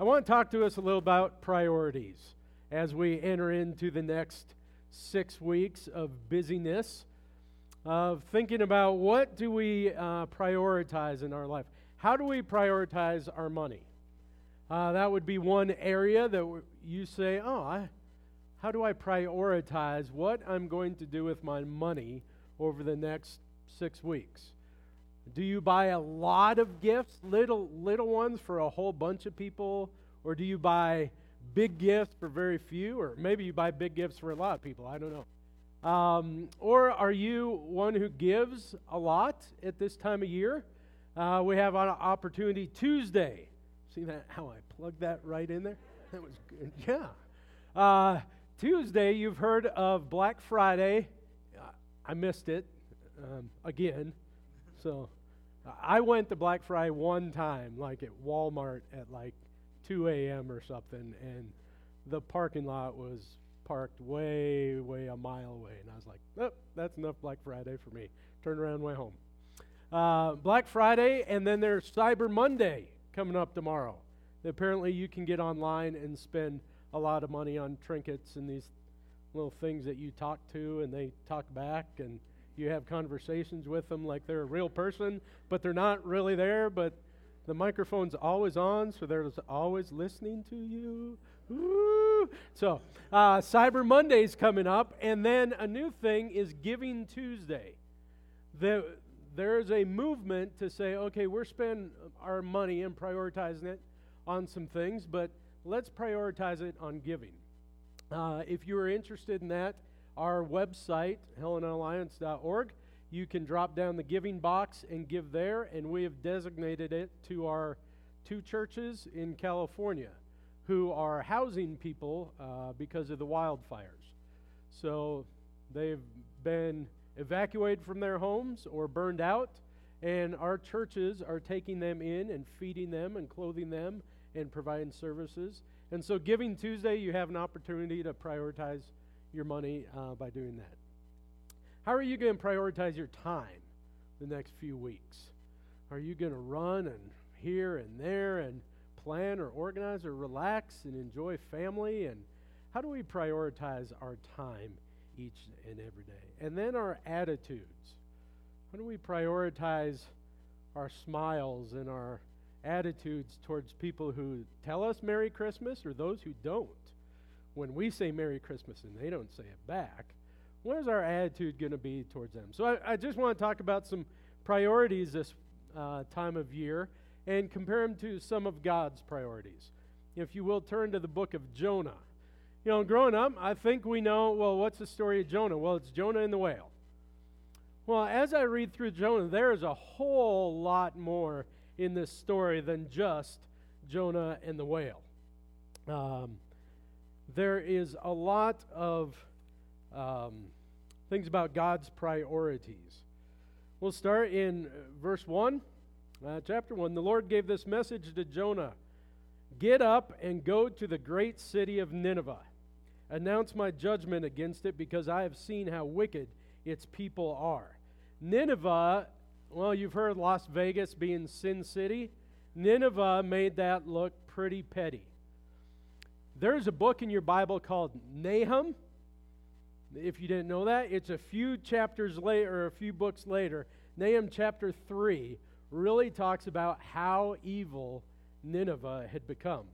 I want to talk to us a little about priorities as we enter into the next 6 weeks of busyness, of thinking about what do we prioritize in our life. How do we prioritize our money? That would be one area that you say, how do I prioritize what I'm going to do with my money over the next 6 weeks? Do you buy a lot of gifts, little ones for a whole bunch of people? Or do you buy big gifts for very few? Or maybe you buy big gifts for a lot of people. I don't know. Or are you one who gives a lot at this time of year? We have an opportunity Tuesday. See that? How I plugged that right in there? That was good. Yeah. Tuesday, you've heard of Black Friday. I missed it again. So I went to Black Friday one time, like at Walmart at like 2 a.m. or something, and the parking lot was parked way a mile away. And I was like, that's enough Black Friday for me. Turned around and went home. Black Friday, and then there's Cyber Monday coming up tomorrow. Apparently you can get online and spend a lot of money on trinkets and these little things that you talk to and they talk back, and you have conversations with them like they're a real person, but they're not really there, but the microphone's always on, so they're always listening to you. Woo! So, Cyber Monday's coming up, and then a new thing is Giving Tuesday. There's a movement to say, okay, we're spending our money and prioritizing it on some things, but let's prioritize it on giving. If you are interested in that, our website, HelenaAlliance.org, you can drop down the giving box and give there, and we have designated it to our 2 churches in California who are housing people because of the wildfires. So they've been evacuated from their homes or burned out, and our churches are taking them in and feeding them and clothing them and providing services. And so Giving Tuesday, you have an opportunity to prioritize your money by doing that. How are you going to prioritize your time the next few weeks? Are you going to run and here and there and plan or organize or relax and enjoy family? And how do we prioritize our time each and every day? And then our attitudes. How do we prioritize our smiles and our attitudes towards people who tell us Merry Christmas or those who don't? When we say Merry Christmas and they don't say it back, what is our attitude going to be towards them? So I just want to talk about some priorities this time of year and compare them to some of God's priorities. If you will, turn to the book of Jonah. You know, growing up, I think we know, well, what's the story of Jonah? Well, it's Jonah and the whale. Well, as I read through Jonah, there is a whole lot more in this story than just Jonah and the whale. There is a lot of things about God's priorities. We'll start in verse 1, chapter 1. The Lord gave this message to Jonah. Get up and go to the great city of Nineveh. Announce my judgment against it, because I have seen how wicked its people are. Nineveh, well, you've heard Las Vegas being Sin City. Nineveh made that look pretty petty. There's a book in your Bible called Nahum. If you didn't know that, it's a few chapters later, or a few books later. Nahum chapter 3 really talks about how evil Nineveh had become.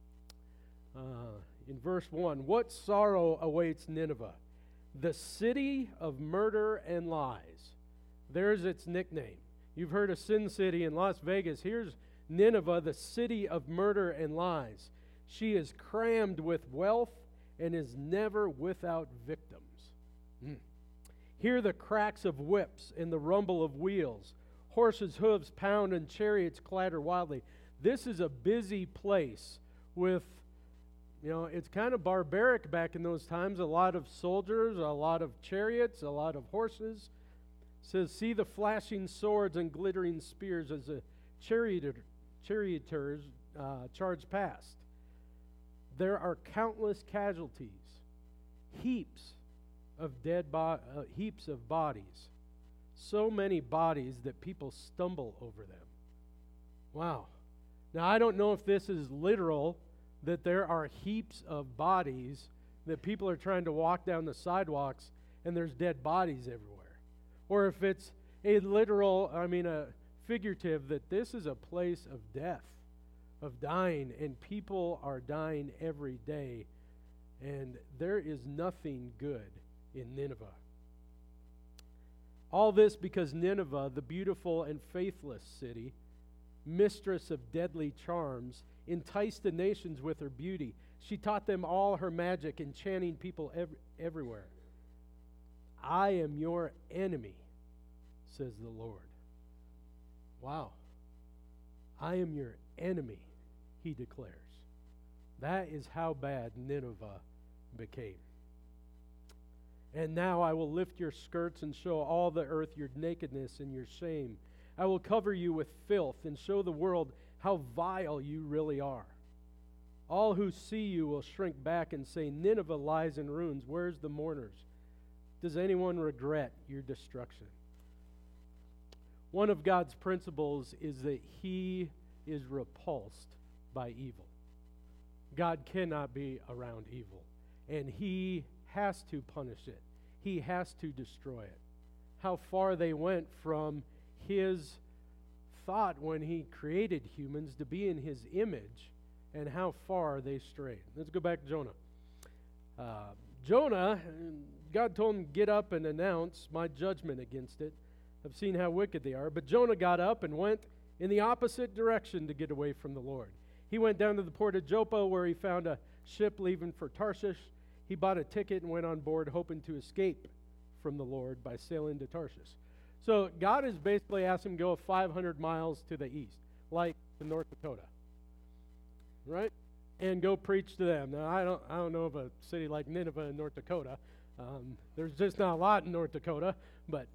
In verse 1, what sorrow awaits Nineveh? The city of murder and lies. There's its nickname. You've heard of Sin City in Las Vegas. Here's Nineveh, the city of murder and lies. She is crammed with wealth and is never without victims. Hear the cracks of whips and the rumble of wheels. Horses' hooves pound and chariots clatter wildly. This is a busy place with, it's kind of barbaric back in those times. A lot of soldiers, a lot of chariots, a lot of horses. It says, see the flashing swords and glittering spears as the charioteers charge past. There are countless casualties, heaps of bodies, so many bodies that people stumble over them. Wow. Now, I don't know if this is literal, that there are heaps of bodies that people are trying to walk down the sidewalks and there's dead bodies everywhere. Or if it's a literal, a figurative, that this is a place of death, of dying, and people are dying every day, and there is nothing good in Nineveh. All this because Nineveh, the beautiful and faithless city, mistress of deadly charms, enticed the nations with her beauty. She taught them all her magic, enchanting people everywhere. I am your enemy, says the Lord. Wow. I am your enemy, he declares. That is how bad Nineveh became. And now I will lift your skirts and show all the earth your nakedness and your shame. I will cover you with filth and show the world how vile you really are. All who see you will shrink back and say, Nineveh lies in ruins. Where's the mourners? Does anyone regret your destruction? One of God's principles is that he is repulsed by evil. God cannot be around evil, and he has to punish it. He has to destroy it. How far they went from his thought when he created humans to be in his image, and how far they strayed. Let's go back to Jonah. Jonah, God told him, get up and announce my judgment against it. I've seen how wicked they are. But Jonah got up and went in the opposite direction to get away from the Lord. He went down to the port of Joppa, where he found a ship leaving for Tarshish. He bought a ticket and went on board, hoping to escape from the Lord by sailing to Tarshish. So God has basically asked him to go 500 miles to the east, like to North Dakota, right? And go preach to them. Now, I don't know of a city like Nineveh in North Dakota. There's just not a lot in North Dakota. But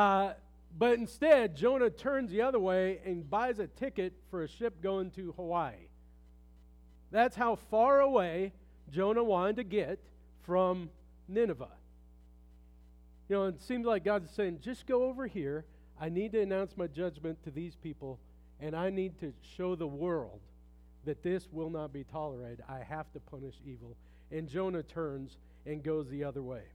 instead, Jonah turns the other way and buys a ticket for a ship going to Hawaii. That's how far away Jonah wanted to get from Nineveh. You know, it seems like God's saying, just go over here. I need to announce my judgment to these people, and I need to show the world that this will not be tolerated. I have to punish evil. And Jonah turns and goes the other way.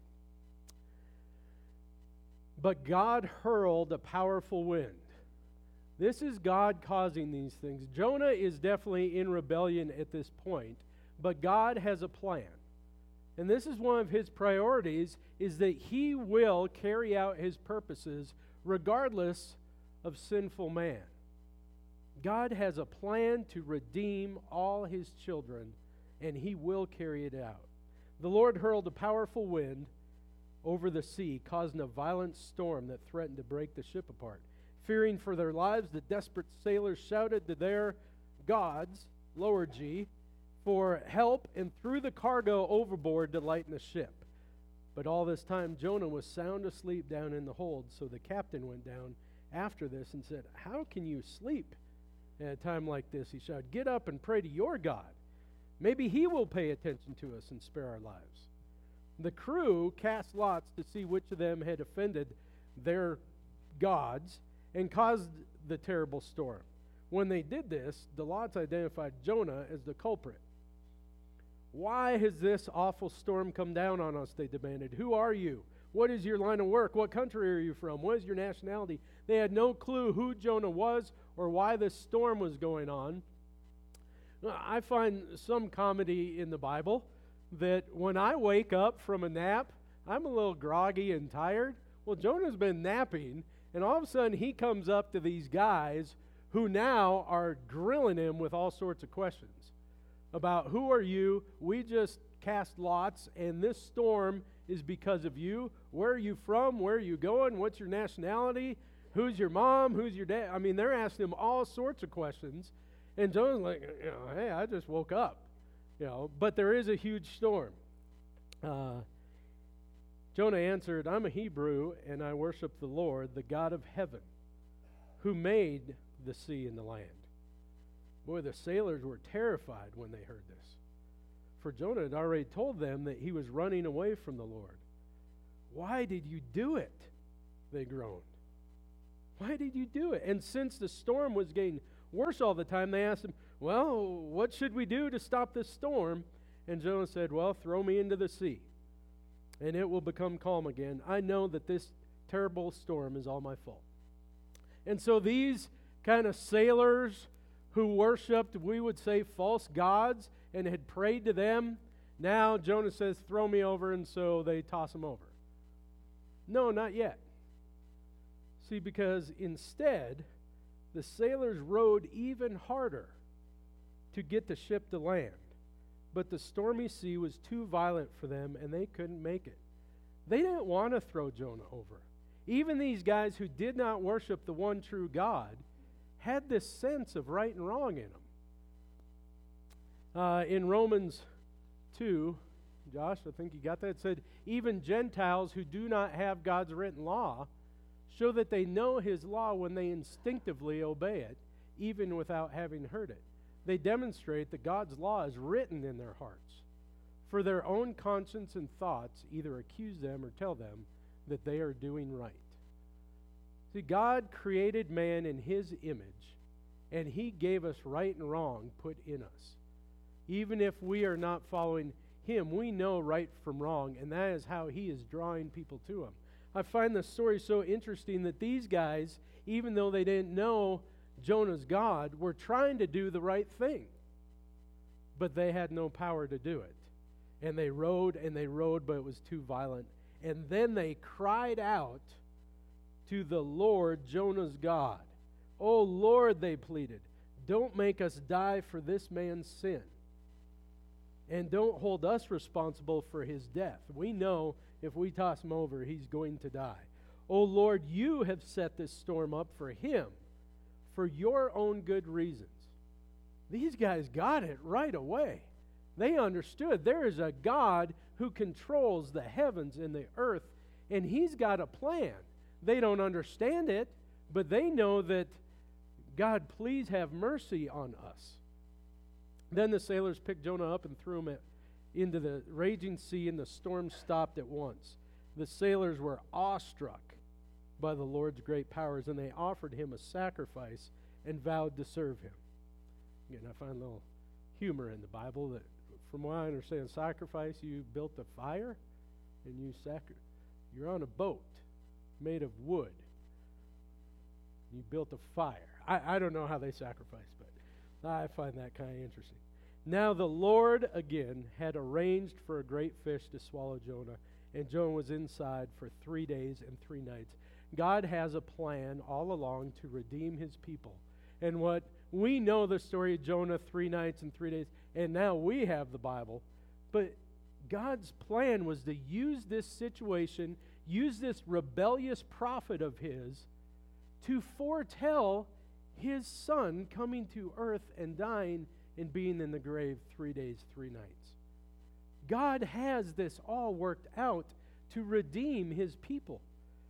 But God hurled a powerful wind. This is God causing these things. Jonah is definitely in rebellion at this point, but God has a plan. And this is one of his priorities, is that he will carry out his purposes regardless of sinful man. God has a plan to redeem all his children, and he will carry it out. The Lord hurled a powerful wind over the sea, causing a violent storm that threatened to break the ship apart. Fearing for their lives, the desperate sailors shouted to their gods, lower G, for help and threw the cargo overboard to lighten the ship. But all this time, Jonah was sound asleep down in the hold, so the captain went down after this and said, how can you sleep at a time like this? He shouted, get up and pray to your God. Maybe he will pay attention to us and spare our lives. The crew cast lots to see which of them had offended their gods and caused the terrible storm. When they did this, the lots identified Jonah as the culprit. Why has this awful storm come down on us? They demanded. Who are you? What is your line of work? What country are you from? What is your nationality? They had no clue who Jonah was or why this storm was going on. I find some comedy in the Bible that when I wake up from a nap, I'm a little groggy and tired. Well, Jonah's been napping, and all of a sudden he comes up to these guys who now are grilling him with all sorts of questions about who are you? We just cast lots, and this storm is because of you. Where are you from? Where are you going? What's your nationality? Who's your mom? Who's your dad? I mean, they're asking him all sorts of questions. And Jonah's like, hey, I just woke up. But there is a huge storm. Jonah answered, I'm a Hebrew, and I worship the Lord, the God of heaven, who made the sea and the land. Boy, the sailors were terrified when they heard this. For Jonah had already told them that he was running away from the Lord. Why did you do it? They groaned. Why did you do it? And since the storm was getting worse all the time, they asked him, well, what should we do to stop this storm? And Jonah said, well, throw me into the sea, and it will become calm again. I know that this terrible storm is all my fault. And so these kind of sailors who worshipped, we would say, false gods and had prayed to them, now Jonah says, throw me over, and so they toss him over. No, not yet. See, because instead, the sailors rowed even harder to get the ship to land. But the stormy sea was too violent for them, and they couldn't make it. They didn't want to throw Jonah over. Even these guys who did not worship the one true God had this sense of right and wrong in them. In Romans 2, Josh, I think you got that, it said, even Gentiles who do not have God's written law show that they know his law when they instinctively obey it, even without having heard it. They demonstrate that God's law is written in their hearts. For their own conscience and thoughts either accuse them or tell them that they are doing right. See, God created man in his image, and he gave us right and wrong put in us. Even if we are not following him, we know right from wrong, and that is how he is drawing people to him. I find the story so interesting that these guys, even though they didn't know Jonah's God, were trying to do the right thing, but they had no power to do it. And they rowed, but it was too violent. And then they cried out to the Lord, Jonah's God. Oh Lord, they pleaded, don't make us die for this man's sin. And don't hold us responsible for his death. We know if we toss him over, he's going to die. Oh Lord, you have set this storm up for him, for your own good reasons. These guys got it right away. They understood there is a God who controls the heavens and the earth, and he's got a plan. They don't understand it, but they know that, God, please have mercy on us. Then the sailors picked Jonah up and threw him into the raging sea, and the storm stopped at once. The sailors were awestruck by the Lord's great powers, and they offered him a sacrifice and vowed to serve him. Again, I find a little humor in the Bible that, from what I understand, sacrifice, you built a fire, and you're on a boat made of wood. You built a fire. I don't know how they sacrificed, but I find that kind of interesting. Now the Lord, again, had arranged for a great fish to swallow Jonah, and Jonah was inside for 3 days and 3 nights. God has a plan all along to redeem his people. And what we know the story of Jonah, 3 nights and 3 days, and now we have the Bible. But God's plan was to use this situation, use this rebellious prophet of his, to foretell his son coming to earth and dying and being in the grave 3 days, 3 nights. God has this all worked out to redeem his people.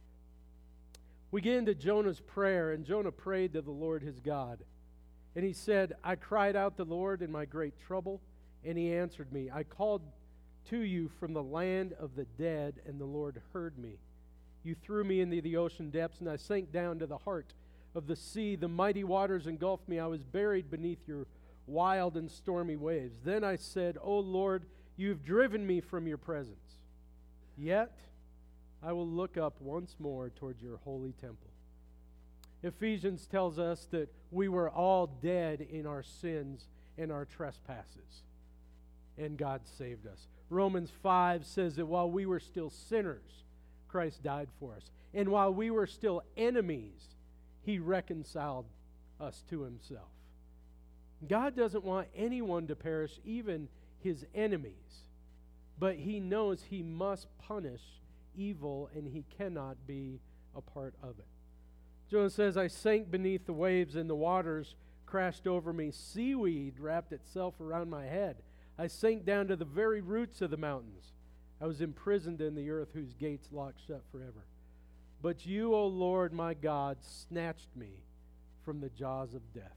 We get into Jonah's prayer, and Jonah prayed to the Lord his God. And he said, I cried out to the Lord in my great trouble, and he answered me. I called to you from the land of the dead, and the Lord heard me. You threw me into the ocean depths, and I sank down to the heart of the sea. The mighty waters engulfed me. I was buried beneath your wild and stormy waves. Then I said, O Lord, you have driven me from your presence. Yet I will look up once more towards your holy temple. Ephesians tells us that we were all dead in our sins and our trespasses, and God saved us. Romans 5 says that while we were still sinners, Christ died for us. And while we were still enemies, he reconciled us to himself. God doesn't want anyone to perish, even his enemies. But he knows he must punish evil, and he cannot be a part of it. Jonah says, I sank beneath the waves, and the waters crashed over me. Seaweed wrapped itself around my head. I sank down to the very roots of the mountains. I was imprisoned in the earth, whose gates locked shut forever. But you, O Lord, my God, snatched me from the jaws of death.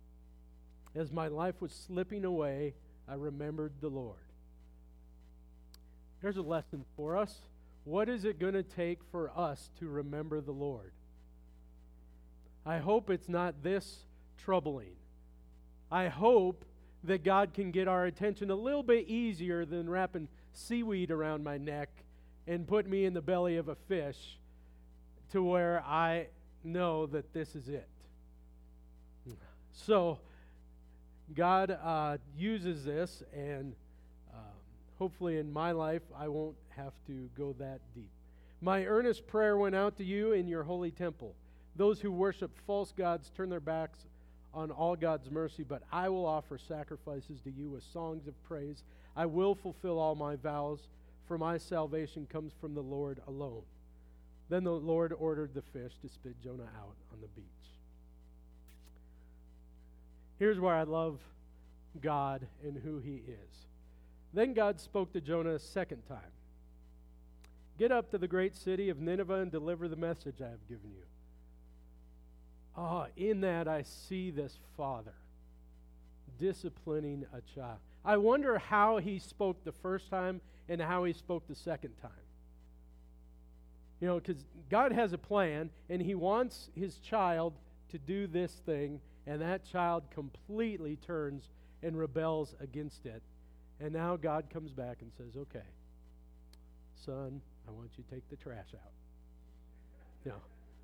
As my life was slipping away, I remembered the Lord. Here's a lesson for us. What is it going to take for us to remember the Lord? I hope it's not this troubling. I hope that God can get our attention a little bit easier than wrapping seaweed around my neck and put me in the belly of a fish to where I know that this is it. So God uses this, and hopefully in my life I won't have to go that deep. My earnest prayer went out to you in your holy temple. Those who worship false gods turn their backs on all God's mercy, but I will offer sacrifices to you with songs of praise. I will fulfill all my vows, for my salvation comes from the Lord alone. Then the Lord ordered the fish to spit Jonah out on the beach. Here's where I love God and who He is. Then God spoke to Jonah a second time. Get up to the great city of Nineveh and deliver the message I have given you. In that I see this father disciplining a child. I wonder how he spoke the first time and how he spoke the second time. You know, because God has a plan, and He wants His child to do this thing, and that child completely turns and rebels against it. And now God comes back and says, okay, son, I want you to take the trash out.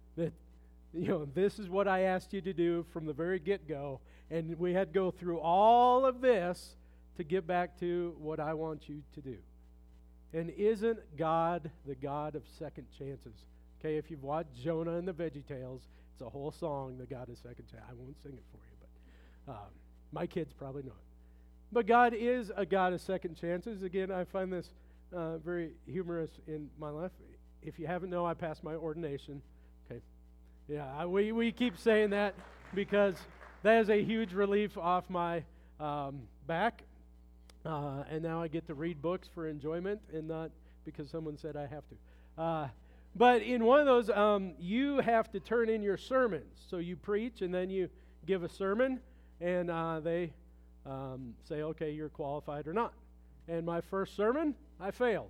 This is what I asked you to do from the very get-go, and we had to go through all of this to get back to what I want you to do. And isn't God the God of second chances? Okay, if you've watched Jonah and the VeggieTales, it's a whole song, the God of second chances. I won't sing it for you, but my kids probably know it. But God is a God of second chances. Again, I find this very humorous in my life. If you haven't known, I passed my ordination. Okay, yeah, we keep saying that because that is a huge relief off my back. And now I get to read books for enjoyment and not because someone said I have to. But in one of those, you have to turn in your sermons. So you preach and then you give a sermon, and they say, okay, you're qualified or not. And my first sermon, I failed.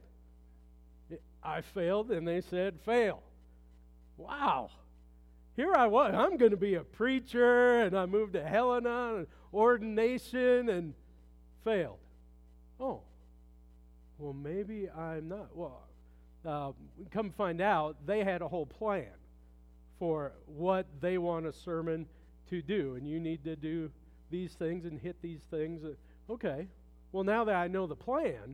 I failed, and they said, fail. Wow. Here I was. I'm going to be a preacher, and I moved to Helena, and ordination, and failed. Oh, well, maybe I'm not. Well, come find out, they had a whole plan for what they want a sermon to do, and you need to do these things and hit these things. Okay, well, now that I know the plan,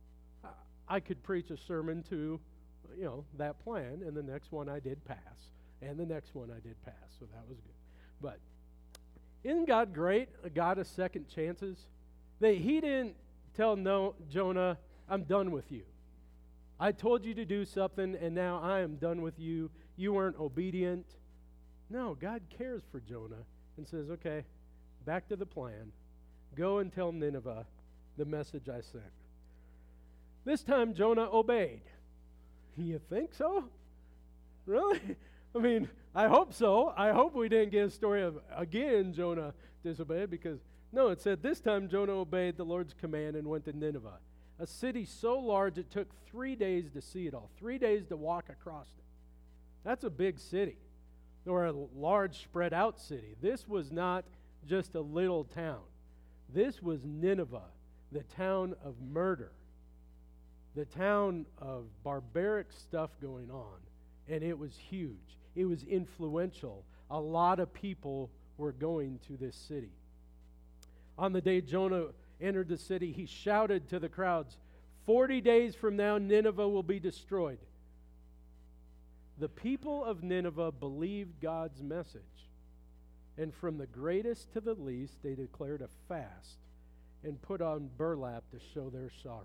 I could preach a sermon to, that plan, and the next one I did pass, and the next one I did pass, so that was good. But isn't God great, a God of second chances? That He didn't tell Jonah, I'm done with you. I told you to do something, and now I am done with you. You weren't obedient. No, God cares for Jonah and says, okay, back to the plan. Go and tell Nineveh the message I sent. This time Jonah obeyed. You think so? Really? I mean, I hope so. I hope we didn't get a story of, again, Jonah disobeyed, because no, it said this time Jonah obeyed the Lord's command and went to Nineveh, a city so large it took 3 days to see it all, 3 days to walk across it. That's a big city, or a large spread out city. This was not just a little town. This was Nineveh, the town of murder, the town of barbaric stuff going on, and it was huge. It was influential. A lot of people were going to this city. On the day Jonah entered the city, he shouted to the crowds, 40 days from now, Nineveh will be destroyed. The people of Nineveh believed God's message, and from the greatest to the least, they declared a fast and put on burlap to show their sorrow.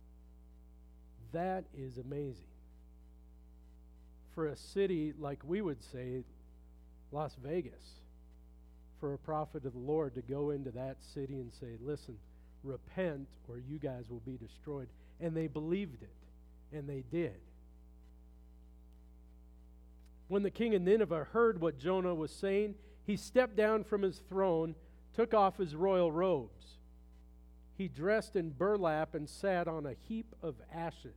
That is amazing. For a city like we would say, Las Vegas, for a prophet of the Lord to go into that city and say, listen, repent or you guys will be destroyed. And they believed it, and they did. When the king of Nineveh heard what Jonah was saying, he stepped down from his throne, took off his royal robes. He dressed in burlap and sat on a heap of ashes.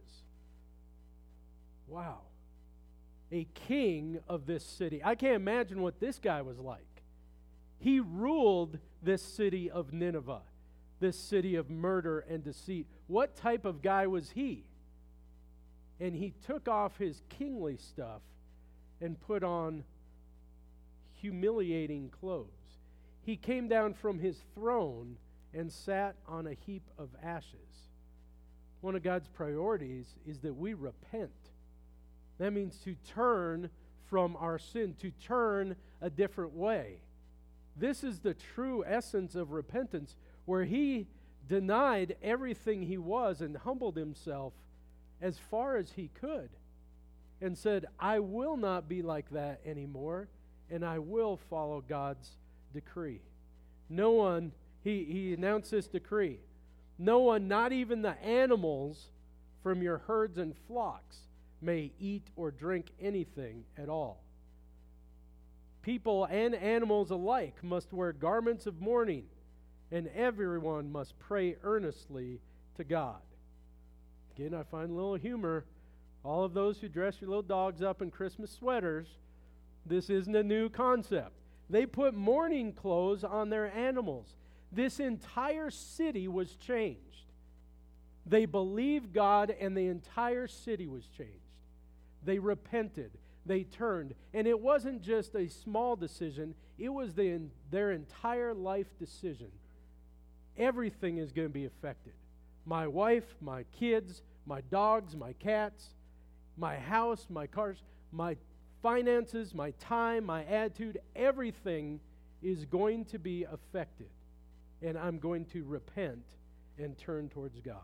Wow. A king of this city. I can't imagine what this guy was like. He ruled this city of Nineveh, this city of murder and deceit. What type of guy was he? And he took off his kingly stuff and put on humiliating clothes. He came down from his throne and sat on a heap of ashes. One of God's priorities is that we repent. That means to turn from our sin, to turn a different way. This is the true essence of repentance, where he denied everything he was and humbled himself as far as he could and said, I will not be like that anymore, and I will follow God's decree. No one, he announced this decree, no one, not even the animals from your herds and flocks, may eat or drink anything at all. People and animals alike must wear garments of mourning, and everyone must pray earnestly to God. Again, I find a little humor. All of those who dress your little dogs up in Christmas sweaters, this isn't a new concept. They put mourning clothes on their animals. This entire city was changed. They believed God, and the entire city was changed. They repented. They turned. And it wasn't just a small decision. It was their entire life decision. Everything is going to be affected. My wife, my kids, my dogs, my cats, my house, my cars, my finances, my time, my attitude, everything is going to be affected. And I'm going to repent and turn towards God.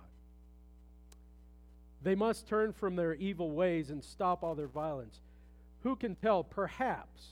They must turn from their evil ways and stop all their violence. Who can tell? Perhaps,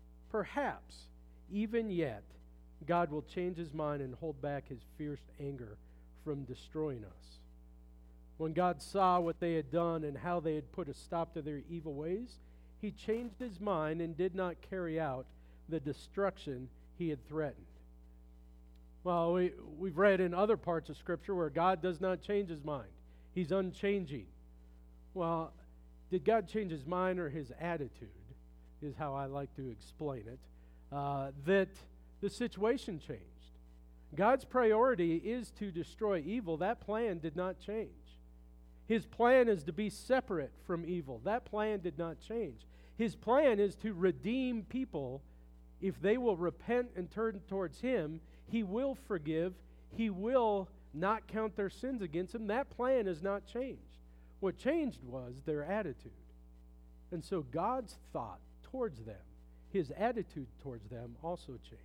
even yet, God will change his mind and hold back his fierce anger from destroying us. When God saw what they had done and how they had put a stop to their evil ways, he changed his mind and did not carry out the destruction he had threatened. Well, we've read in other parts of Scripture where God does not change his mind. He's unchanging. Well, did God change his mind or his attitude, is how I like to explain it, that the situation changed. God's priority is to destroy evil. That plan did not change. His plan is to be separate from evil. That plan did not change. His plan is to redeem people. If they will repent and turn towards him, he will forgive. He will not count their sins against them. That plan has not changed. What changed was their attitude. And so God's thought towards them, his attitude towards them also changed.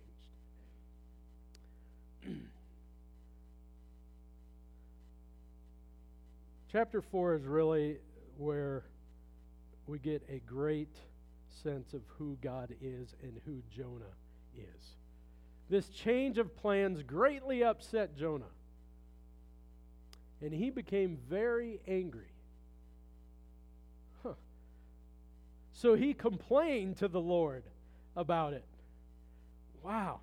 Chapter 4 is really where we get a great sense of who God is and who Jonah is. This change of plans greatly upset Jonah, and he became very angry. So he complained to the Lord about it. Wow.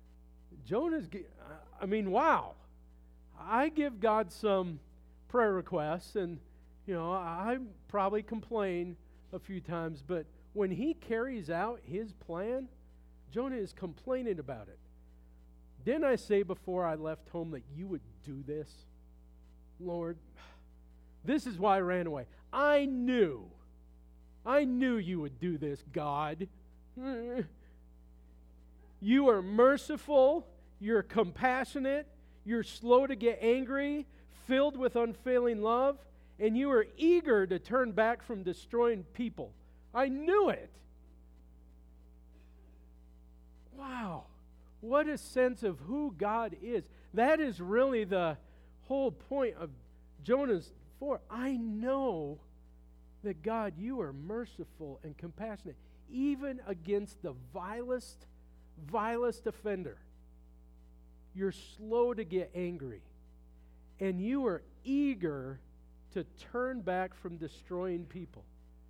Wow. I give God some prayer requests, and, I probably complain a few times, but when he carries out his plan, Jonah is complaining about it. Didn't I say before I left home that you would do this? Lord, this is why I ran away. I knew you would do this, God. You are merciful, you're compassionate, you're slow to get angry, filled with unfailing love, and you are eager to turn back from destroying people. I knew it. Wow. What a sense of who God is. That is really the whole point of Jonah's 4. I know that, God, you are merciful and compassionate, even against the vilest offender. You're slow to get angry, and you are eager to turn back from destroying people.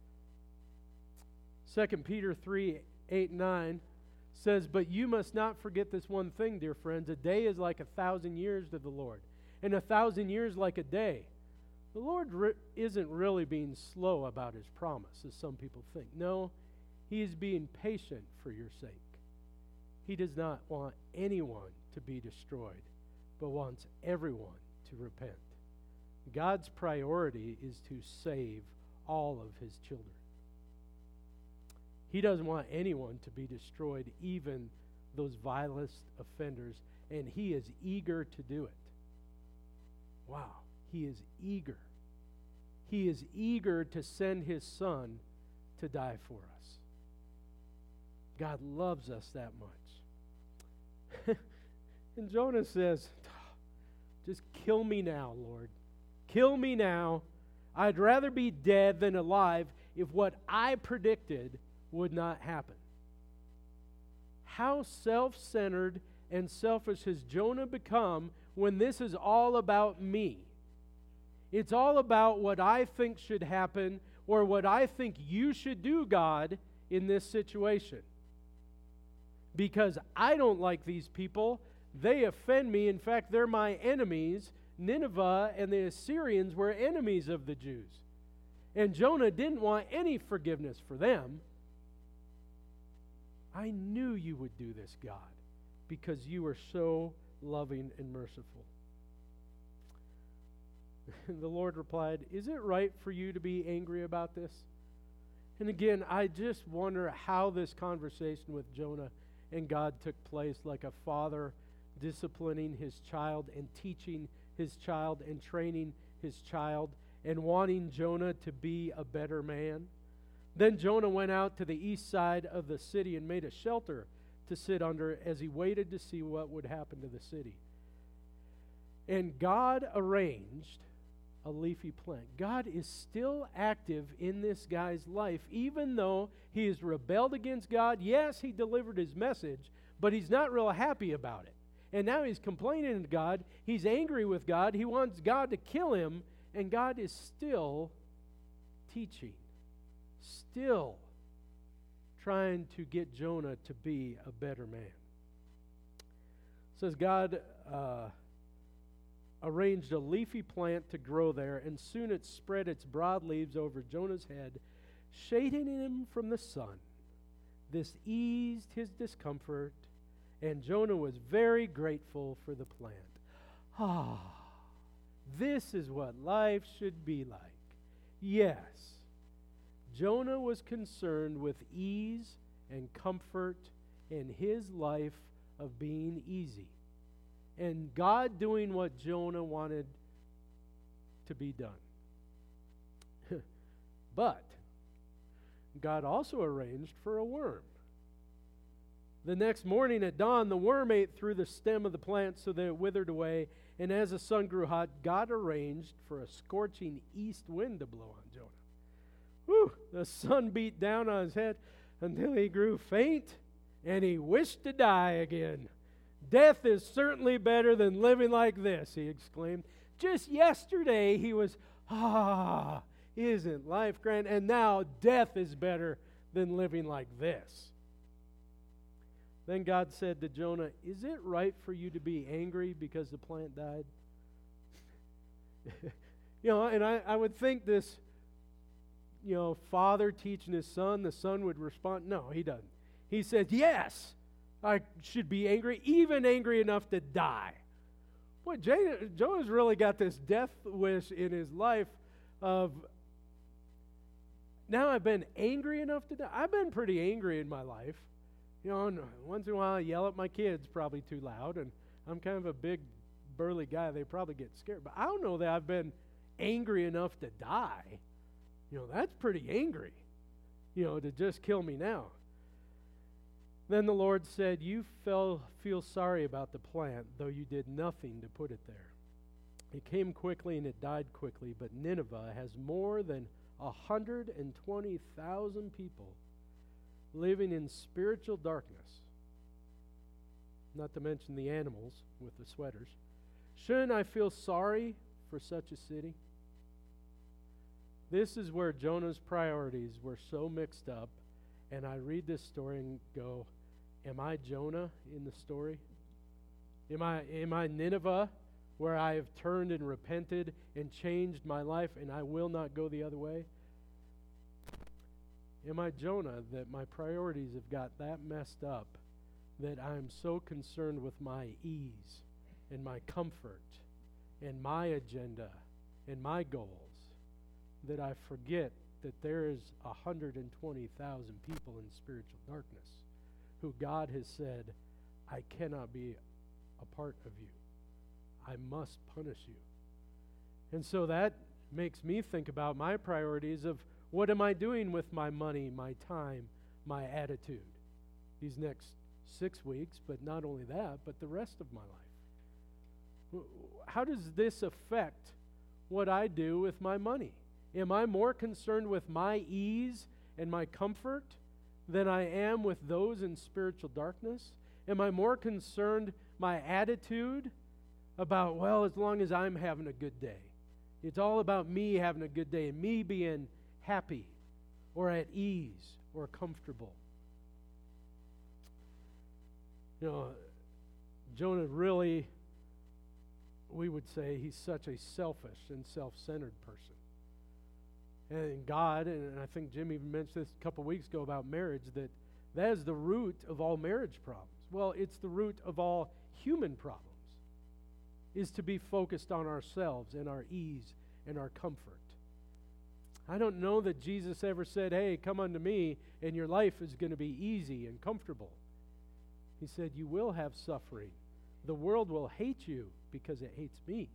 2 Peter 3:8-9 says, but you must not forget this one thing, dear friends. A day is like 1,000 years to the Lord, and 1,000 years like a day. The Lord isn't really being slow about his promise, as some people think. No, he is being patient for your sake. He does not want anyone to be destroyed, but wants everyone to repent. God's priority is to save all of his children. He doesn't want anyone to be destroyed, even those vilest offenders, and he is eager to do it. Wow, he is eager. He is eager to send his Son to die for us. God loves us that much. And Jonah says, just kill me now, Lord. Kill me now. I'd rather be dead than alive if what I predicted would not happen. How self-centered and selfish has Jonah become when this is all about me? It's all about what I think should happen or what I think you should do, God, in this situation. Because I don't like these people. They offend me. In fact, they're my enemies. Nineveh and the Assyrians were enemies of the Jews. And Jonah didn't want any forgiveness for them. I knew you would do this, God, because you are so loving and merciful. The Lord replied, is it right for you to be angry about this? And again, I just wonder how this conversation with Jonah and God took place, like a father disciplining his child and teaching his child and training his child and wanting Jonah to be a better man. Then Jonah went out to the east side of the city and made a shelter to sit under as he waited to see what would happen to the city. And God arranged a leafy plant. God is still active in this guy's life, even though he has rebelled against God. Yes, he delivered his message, but he's not real happy about it. And now he's complaining to God. He's angry with God. He wants God to kill him, and God is still teaching, still trying to get Jonah to be a better man. It says God arranged a leafy plant to grow there, and soon it spread its broad leaves over Jonah's head, shading him from the sun. This eased his discomfort, and Jonah was very grateful for the plant. Ah, this is what life should be like. Yes, Jonah was concerned with ease and comfort and his life of being easy, and God doing what Jonah wanted to be done. But God also arranged for a worm. The next morning at dawn, the worm ate through the stem of the plant so that it withered away, and as the sun grew hot, God arranged for a scorching east wind to blow on Jonah. Whew, the sun beat down on his head until he grew faint, and he wished to die again. Death is certainly better than living like this, he exclaimed. Just yesterday he was, isn't life grand? And now death is better than living like this. Then God said to Jonah, is it right for you to be angry because the plant died? And I would think this, father teaching his son, the son would respond, no, he doesn't. He says, yes, I should be angry, even angry enough to die. Boy, Jonah's really got this death wish in his life of, now I've been angry enough to die. I've been pretty angry in my life. And once in a while I yell at my kids probably too loud, and I'm kind of a big, burly guy. They probably get scared. But I don't know that I've been angry enough to die. That's pretty angry, to just kill me now. Then the Lord said, you feel sorry about the plant, though you did nothing to put it there. It came quickly and it died quickly, but Nineveh has more than 120,000 people living in spiritual darkness, not to mention the animals with the sweaters. Shouldn't I feel sorry for such a city? This is where Jonah's priorities were so mixed up, and I read this story and go, am I Jonah in the story? Am I Nineveh, where I have turned and repented and changed my life, and I will not go the other way? Am I Jonah, that my priorities have got that messed up that I'm so concerned with my ease and my comfort and my agenda and my goals that I forget that there is 120,000 people in spiritual darkness who God has said, I cannot be a part of you. I must punish you. And so that makes me think about my priorities of what am I doing with my money, my time, my attitude these next 6 weeks, but not only that, but the rest of my life. How does this affect what I do with my money? Am I more concerned with my ease and my comfort than I am with those in spiritual darkness? Am I more concerned my attitude about, well, as long as I'm having a good day? It's all about me having a good day and me being happy or at ease or comfortable. You know, Jonah really, we would say, he's such a selfish and self-centered person. And God, and I think Jim even mentioned this a couple weeks ago about marriage, that is the root of all marriage problems. Well, it's the root of all human problems, is to be focused on ourselves and our ease and our comfort. I don't know that Jesus ever said, hey, come unto me and your life is going to be easy and comfortable. He said, you will have suffering. The world will hate you because it hates me.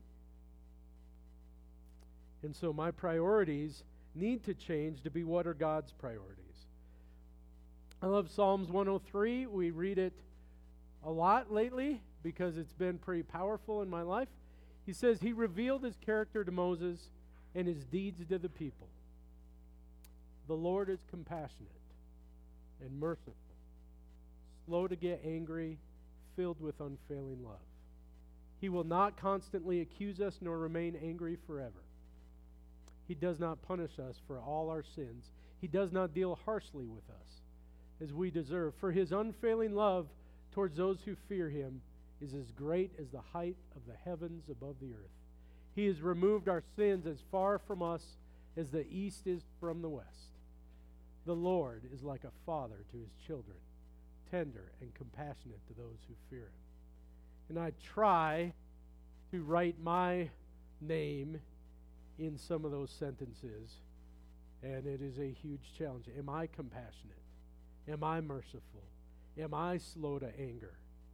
And so my priorities need to change to be what are God's priorities. I love Psalms 103. We read it a lot lately because it's been pretty powerful in my life. He says, he revealed his character to Moses and his deeds to the people. The Lord is compassionate and merciful, slow to get angry, filled with unfailing love. He will not constantly accuse us nor remain angry forever. He does not punish us for all our sins. He does not deal harshly with us as we deserve. For his unfailing love towards those who fear him is as great as the height of the heavens above the earth. He has removed our sins as far from us as the east is from the west. The Lord is like a father to his children, tender and compassionate to those who fear him. And I try to write my name in some of those sentences, and it is a huge challenge. Am I compassionate? Am I merciful? Am I slow to anger?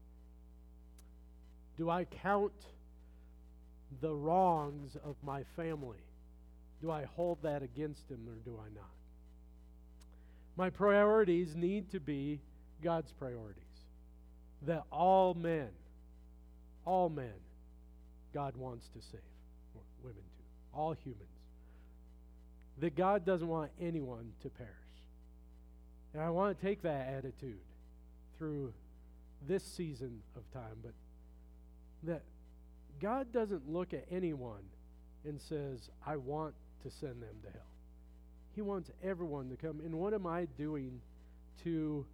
Do I count the wrongs of my family? Do I hold that against them or do I not? My priorities need to be God's priorities. That all men, God wants to save. Or women too. All humans. That God doesn't want anyone to perish. And I want to take that attitude through this season of time, but that God doesn't look at anyone and says, I want to send them to hell. He wants everyone to come. And what am I doing to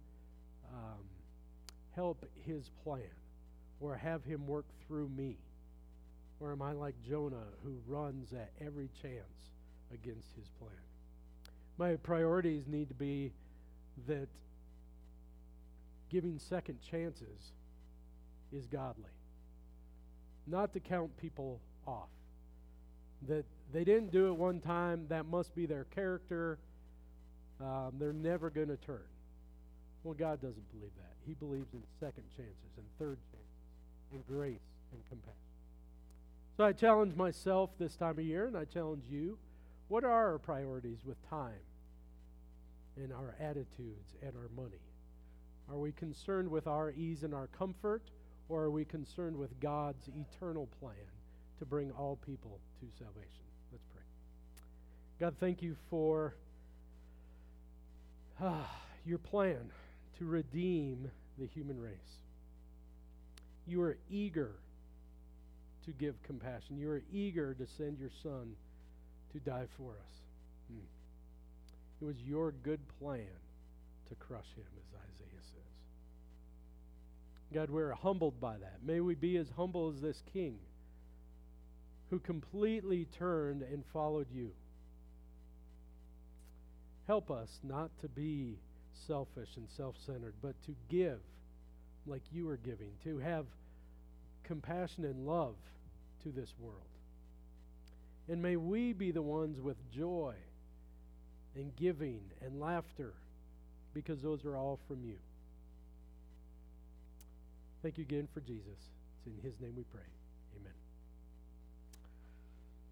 help his plan or have him work through me? Or am I like Jonah who runs at every chance against his plan? My priorities need to be that giving second chances is godly. Not to count people off. That they didn't do it one time, that must be their character. They're never going to turn. Well, God doesn't believe that. He believes in second chances and third chances and grace and compassion. So I challenge myself this time of year, and I challenge you. What are our priorities with time and our attitudes and our money? Are we concerned with our ease and our comfort, or are we concerned with God's eternal plan to bring all people to salvation? Let's pray. God, thank you for your plan to redeem the human race. You are eager to give compassion. You are eager to send your Son to die for us. It was your good plan to crush him, as Isaiah says. God, we're humbled by that. May we be as humble as this king who completely turned and followed you. Help us not to be selfish and self-centered, but to give like you are giving, to have compassion and love to this world. And may we be the ones with joy and giving and laughter, because those are all from you. Thank you again for Jesus. It's in his name we pray. Amen.